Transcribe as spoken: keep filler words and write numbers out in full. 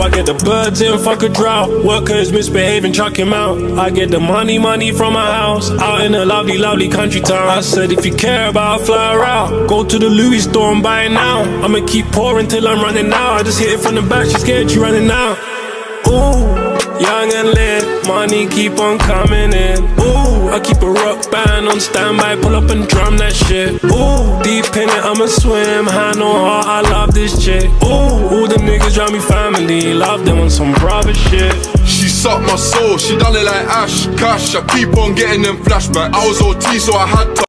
I get the birds in, fuck a drought. Workers misbehaving, chuck him out. I get the money, money from my house, out in a lovely, lovely country town. I said if you care about, fly around. Go to the Louis store and buy it now. I'ma keep pouring till I'm running out. I just hit it from the back, she scared you running out. Ooh, young and lit, money keep on coming in. Ooh, I keep a rock band on standby, pull up and drum that shit. Ooh, deep in it, I'ma swim, hand on heart, I love this chick. Ooh, all the niggas round me family, love them on some brother shit. She sucked my soul, she done it like Ash, Cash. I keep on getting them flashbacks. I was O T so I had to